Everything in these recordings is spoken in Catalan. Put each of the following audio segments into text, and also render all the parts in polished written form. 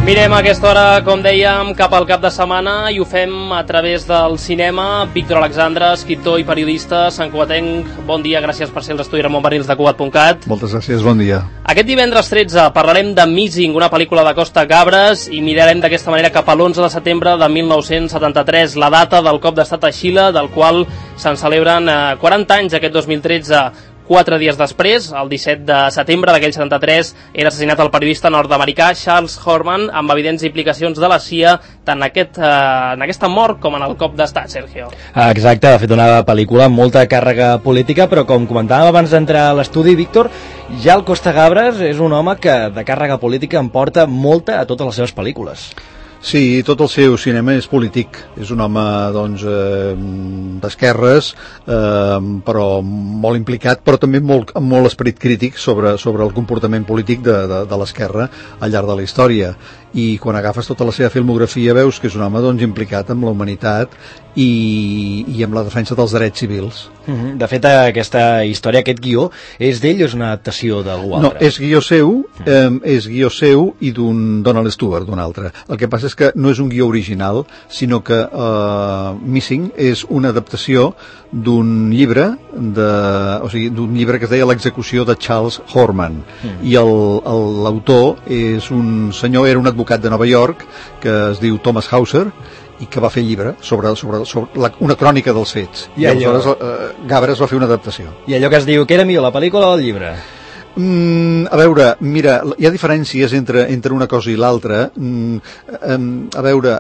Mirem a aquesta hora, com dèiem, cap al cap de setmana i ho fem a través del cinema. Víctor Alexandre, escriptor i periodista santcugatenc, bon dia, gràcies per ser als estudis Ramon Barrils de Cugat.cat. Moltes gràcies, bon dia. Aquest divendres 13 parlarem de Missing, una pel·lícula de Costa Gabres, i mirarem d'aquesta manera cap a l'11 de setembre de 1973, la data del cop d'estat a Xile, del qual se'n celebren 40 anys aquest 2013. 4 dies després, el 17 de setembre d'aquell 73, era assassinat el periodista nord-americà Charles Horman, amb evidents implicacions de la CIA tant en aquesta mort com en el cop d'estat, Sergio. Exacte, ha fet una pel·lícula amb molta càrrega política, però com comentàvem abans d'entrar a l'estudi, Víctor, ja el Costa Gabres és un home que de càrrega política en porta molta a totes les seves pel·lícules. Sí, tot el seu cinema és polític. És un home, doncs, d'esquerres, però molt implicat, però també amb molt esperit crític sobre el comportament polític de l'esquerra al llarg de la història. I quan agafes tota la seva filmografia veus que és un home, doncs, implicat amb la humanitat i amb la defensa dels drets civils. De fet, aquesta història, aquest guió, és d'ell o és una adaptació d'algú altre? No, és guió seu i d'un Donald Stewart, d'un altre. El que passa és que no és un guió original, sinó que Missing és una adaptació d'un llibre d'un llibre que es deia L'execució de Charles Horman, i l'autor és un senyor, era un advocat de Nova York que es diu Thomas Hauser, i que va fer llibre sobre una crònica dels fets. I aleshores Gabres va fer una adaptació. I allò que es diu, que era millor, la pel·lícula o el llibre? A veure, mira, hi ha diferències entre una cosa i l'altra. A veure,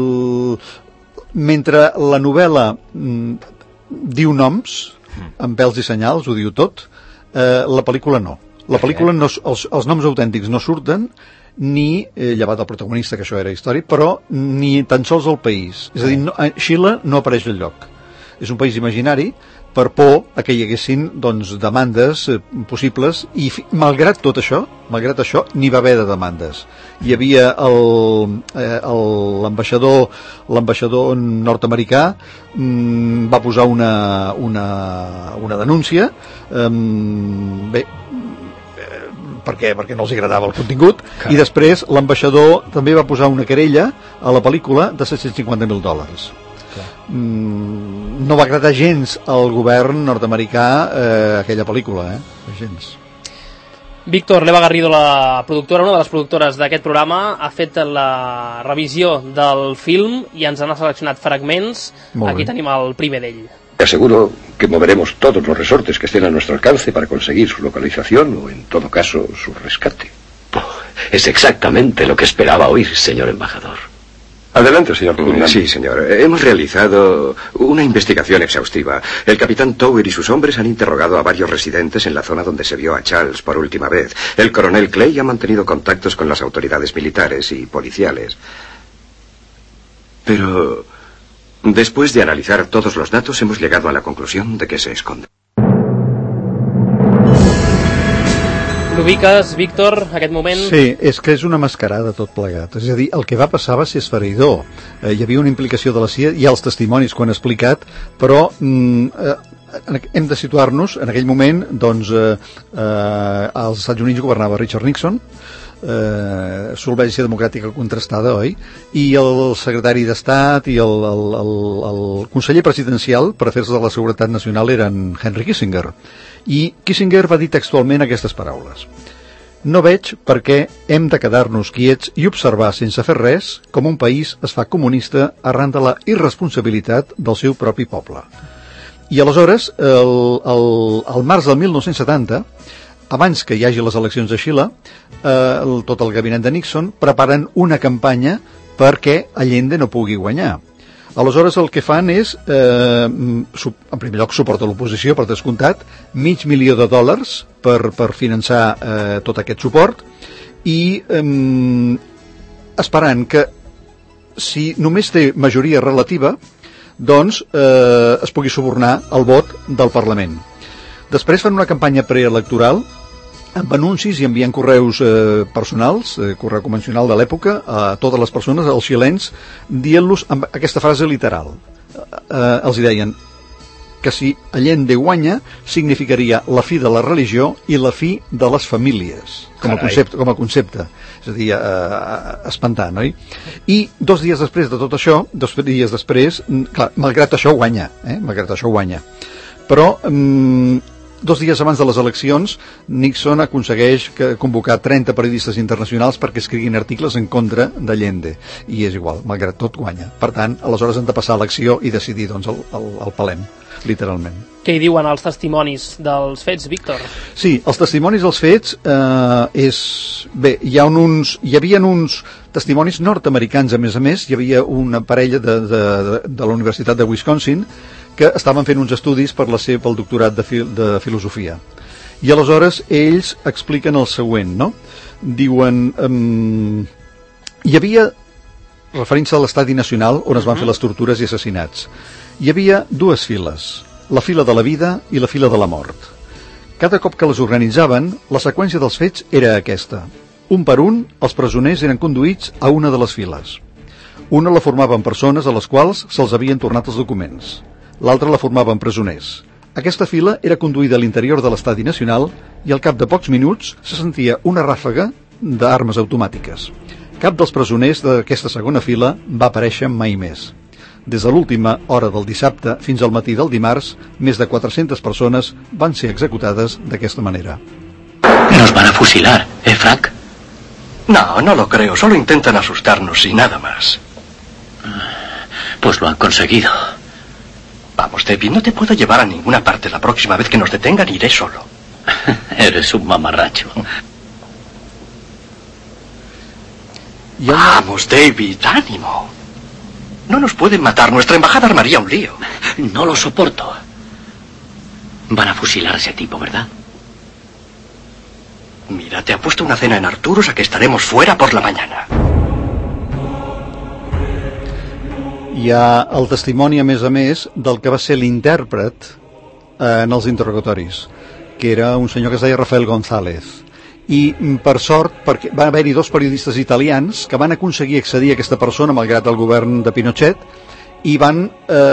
mentre la novel·la diu noms, amb pèls i senyals, ho diu tot, la pel·lícula no. La pel·lícula, els noms autèntics no surten, ni, llevat el protagonista, que això era històric, però ni tan sols el país. És a dir, Xile no apareix al lloc. És un país imaginari, per por a que hi haguessin, doncs, demandes possibles, i malgrat tot això, n'hi va haver de demandes. Hi havia l'ambaixador nord-americà, va posar una denúncia, bé, perquè no els agradava el contingut, i després l'ambaixador també va posar una querella a la pel·lícula de $750.000. No va agradar gens al govern nord-americà aquella pel·lícula, gens. Víctor, l'Eva Garrido, la productora, una de les productores d'aquest programa, ha fet la revisió del film i ens n'ha seleccionat fragments. Aquí tenim el primer d'ell. Te aseguro que moveremos todos los resortes que estén a nuestro alcance para conseguir su localización o, en todo caso, su rescate. Es exactamente lo que esperaba oír, señor embajador. Adelante, señor Putnam. Sí, señor. Hemos realizado una investigación exhaustiva. El capitán Tower y sus hombres han interrogado a varios residentes en la zona donde se vio a Charles por última vez. El coronel Clay ha mantenido contactos con las autoridades militares y policiales. Pero después de analizar todos los datos, hemos llegado a la conclusión de que se esconde. L'ubiques, Víctor, aquest moment? Sí, és que és una mascarada tot plegat. És a dir, el que va passar va ser esfereïdor. Hi havia una implicació de la CIA, hi ha els testimonis que ho han explicat, però hem de situar-nos. En aquell moment, doncs, als Estats Units governava Richard Nixon, solvència democràtica contrastada, oi? I el secretari d'Estat i el conseller presidencial per afers de la seguretat nacional eren Henry Kissinger. I Kissinger va dir textualment aquestes paraules: no veig per què hem de quedar-nos quiets i observar sense fer res com un país es fa comunista arran de la irresponsabilitat del seu propi poble. I aleshores, al març del 1970, abans que hi hagi les eleccions a Xile, tot el gabinet de Nixon preparen una campanya perquè Allende no pugui guanyar. Aleshores el que fan és, en primer lloc, suport a l'oposició, per descomptat, $500,000 per finançar tot aquest suport, i esperant que, si només té majoria relativa, doncs es pugui subornar el vot del Parlament. Després fan una campanya preelectoral amb anuncis i enviant correus personals, correu convencional de l'època, a totes les persones, als xilens, dient-los amb aquesta frase literal. Els hi deien: que si Allende guanya significaria la fi de la religió i la fi de les famílies, com a concepte. És a dir, espantant, oi? I 2 dies després de tot això, 2 dies després, clar, malgrat això guanya, però 2 dies abans de les eleccions, Nixon aconsegueix convocar 30 periodistes internacionals perquè escriguin articles en contra d'Allende, i és igual, malgrat tot guanya. Per tant, aleshores han de passar a l'acció i decidir doncs, el palem, literalment. Què hi diuen els testimonis dels fets, Víctor? Sí, els testimonis dels fets bé, hi havia uns testimonis nord-americans, a més, hi havia una parella de la Universitat de Wisconsin que estaven fent uns estudis pel doctorat de filosofia. I aleshores ells expliquen el següent, no? Diuen, hi havia, referint-se a l'Estadi Nacional, on es van fer les tortures i assassinats, hi havia 2 files, la fila de la vida i la fila de la mort. Cada cop que les organitzaven, la seqüència dels fets era aquesta. Un per un, els presoners eren conduïts a una de les files. Una la formaven persones a les quals se'ls havien tornat els documents. L'altra la formaven presoners. Aquesta fila era conduïda a l'interior de l'Estadi Nacional i al cap de pocs minuts se sentia una ràfega d'armes automàtiques. Cap dels presoners d'aquesta segona fila va aparèixer mai més. Des de l'última hora del dissabte fins al matí del dimarts, més de 400 persones van ser executades d'aquesta manera. Nos van a fusilar, Frank? No, no lo creo. Solo intentan asustarnos y nada más. Pues lo han conseguido. Vamos, David, no te puedo llevar a ninguna parte. La próxima vez que nos detengan iré solo. Eres un mamarracho. Vamos, David, ánimo. No nos pueden matar. Nuestra embajada armaría un lío. No lo soporto. Van a fusilar a ese tipo, ¿verdad? Mira, te ha puesto una cena en Arturos a que estaremos fuera por la mañana. Hi ha el testimoni, a més, del que va ser l'intèrpret en els interrogatoris, que era un senyor que es deia Rafael González. I, per sort, perquè va haver-hi 2 periodistes italians que van aconseguir accedir a aquesta persona, malgrat el govern de Pinochet, i van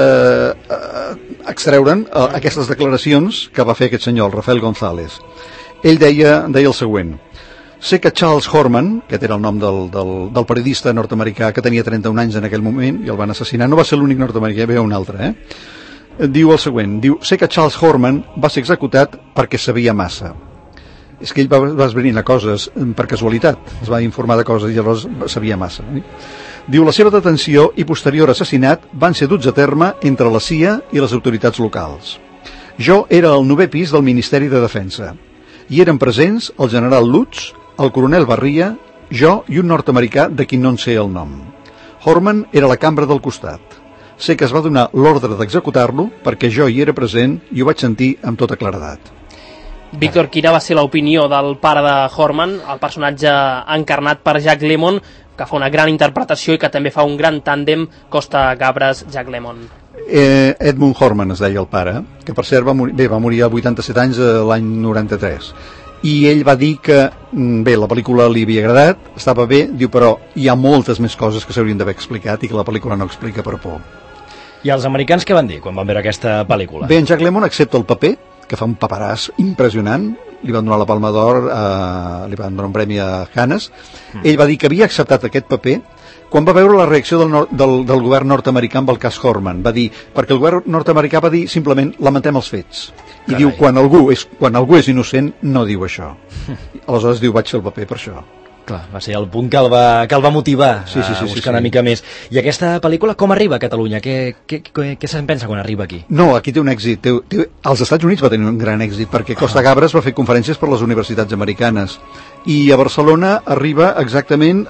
extreure'n aquestes declaracions que va fer aquest senyor, el Rafael González. Ell deia el següent: sé que Charles Horman, que era el nom del periodista nord-americà que tenia 31 anys en aquell moment i el van assassinar, no va ser l'únic nord-americà, hi havia un altre, diu el següent, sé que Charles Horman va ser executat perquè sabia massa. És que ell va esbrinar coses per casualitat, es va informar de coses i llavors sabia massa. Diu, la seva detenció i posterior assassinat van ser duts a terme entre la CIA i les autoritats locals. Jo era al 9è pis del Ministeri de Defensa. Hi eren presents el general Lutz, el coronel Barria, jo i un nord-americà de qui no en sé el nom. Horman era a la cambra del costat. Sé que es va donar l'ordre d'executar-lo perquè jo hi era present i ho vaig sentir amb tota claredat. Víctor, quina va ser l'opinió del pare de Horman, el personatge encarnat per Jack Lemmon, que fa una gran interpretació i que també fa un gran tàndem Costa-Gabras-Jack Lemmon? Edmund Horman es deia el pare, que per cert va morir a 87 anys l'any 93. I ell va dir que, la pel·lícula li havia agradat, estava bé, diu, però hi ha moltes més coses que s'haurien d'haver explicat i que la pel·lícula no explica per por. I els americans què van dir quan van veure aquesta pel·lícula? Bé, en Jack Lemmon accepta el paper, que fa un paperàs impressionant, li van donar la Palma d'Or, li van donar un premi a Cannes. Ell va dir que havia acceptat aquest paper quan va veure la reacció del govern nord-americà amb el cas Horman. Va dir, perquè el govern nord-americà va dir simplement lamentem els fets. I diu, quan algú és innocent, no diu això. Aleshores diu, vaig fer el paper per això. Clar, va ser el punt que el va motivar a buscar una mica més. I aquesta pel·lícula com arriba a Catalunya? Què se'n pensa quan arriba aquí? No, aquí té un èxit. Als Estats Units va tenir un gran èxit perquè Costa Gabras va fer conferències per les universitats americanes i a Barcelona arriba exactament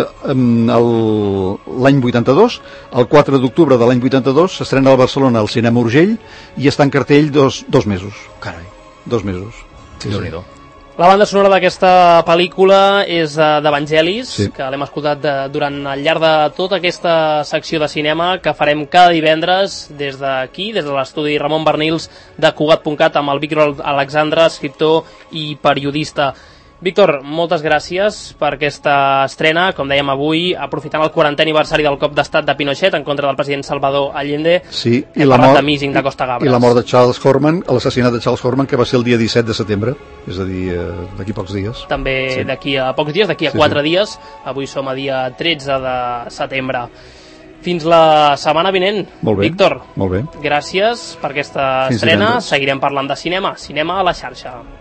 l'any 82, el 4 d'octubre de l'any 82 s'estrena a Barcelona al Cinema Urgell i està en cartell dos mesos. Carai. 2 mesos. Sí. La banda sonora d'aquesta pel·lícula és d'Evangelis, sí, que l'hem escoltat durant al llarg de tota aquesta secció de cinema que farem cada divendres des d'aquí, des de l'estudi Ramon Bernils de Cugat.cat amb el Víctor Alexandre, escriptor i periodista. Víctor, moltes gràcies per aquesta estrena, com dèiem avui, aprofitant el 40è aniversari del cop d'estat de Pinochet en contra del president Salvador Allende. Sí, i la mort de Costa Gabras. I la mort de Charles Horman, l'assassinat de Charles Horman, que va ser el dia 17 de setembre, és a dir, d'aquí pocs dies. També d'aquí a pocs dies, d'aquí a 4 dies. Avui som a dia 13 de setembre. Fins la setmana vinent, molt bé, Víctor. Molt bé. Gràcies per aquesta estrena. Seguirem parlant de cinema a la xarxa.